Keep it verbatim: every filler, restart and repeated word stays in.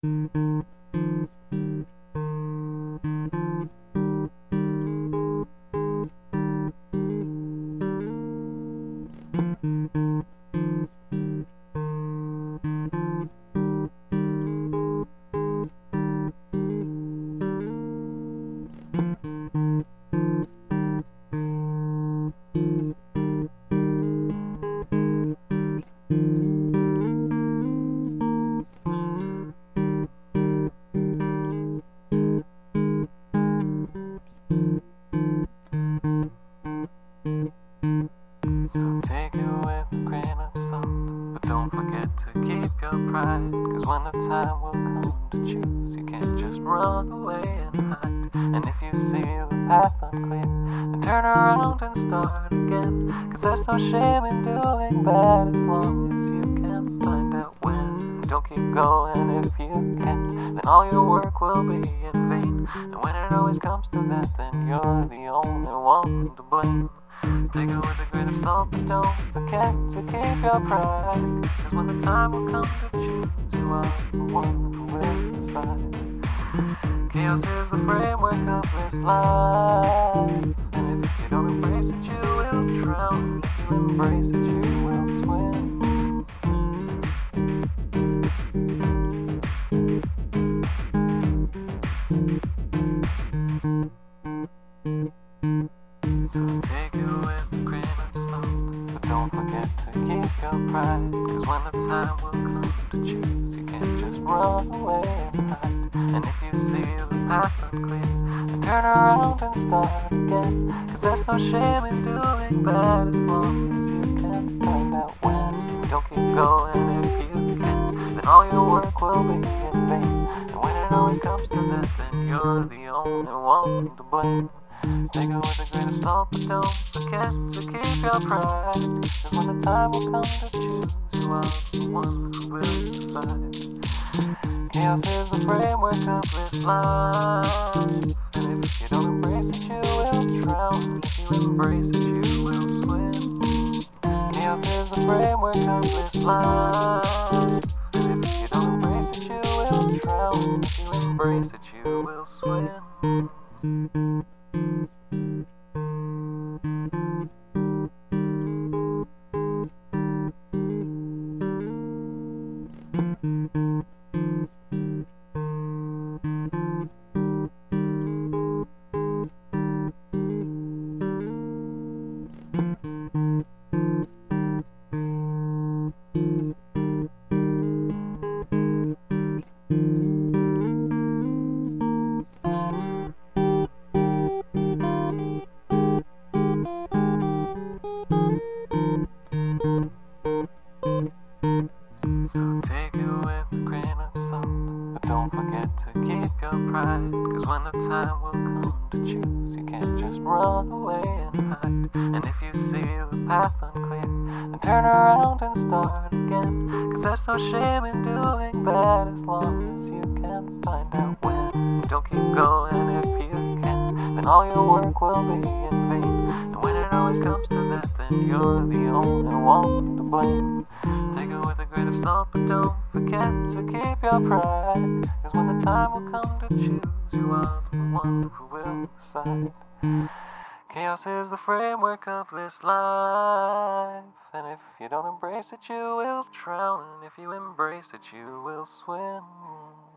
So take it with a grain of salt, but don't forget to keep your pride. Cause when the time will come to choose, you can't just run away and hide. And if you see the path unclear, then turn around and start again. Cause there's no shame in doing bad as long as you can find out when. Don't keep going if you can't, then all your work will be in vain. And when it always comes to that, then you're the only one to blame. Take it with a grain of salt, but don't forget to keep your pride. Cause when the time will come to choose, you are the one who will decide. Chaos is the framework of this life, and if you don't embrace it, you will drown. If you embrace it, you will swim. So take it with a grain of salt, but don't forget to keep your pride. Cause when the time will come to choose, you can't just run away and hide. And if you see the path unclear, then turn around and start again. Cause there's no shame in doing bad as long as you can find out when. Don't keep going if you can't, then all your work will be in vain. And when it always comes to that, then you're the only one to blame. Take it with a grain of salt, but don't forget to keep your pride. Cause when the time will come to choose, you are the one who will decide. Chaos is the framework of this life, and if you don't embrace it, you will drown. If you embrace it, you will swim. Chaos is the framework of this life, and if you don't embrace it, you will drown. If you embrace it, you will swim. So take it with a grain of salt, but don't forget to keep your pride. Cause when the time will come to choose, you can't just run away and hide. And if you see the path unclear, then turn around and start again. Cause there's no shame in doing bad as long as you can find out when. Don't keep going if you can't, then all your work will be in vain. And when it always comes to that, then you're the only one to blame. Take it with a grain of salt, but don't forget to keep your pride. Cause when the time will come to choose, you are the one who will decide. Chaos is the framework of this life, and if you don't embrace it, you will drown. If you embrace it, you will swim.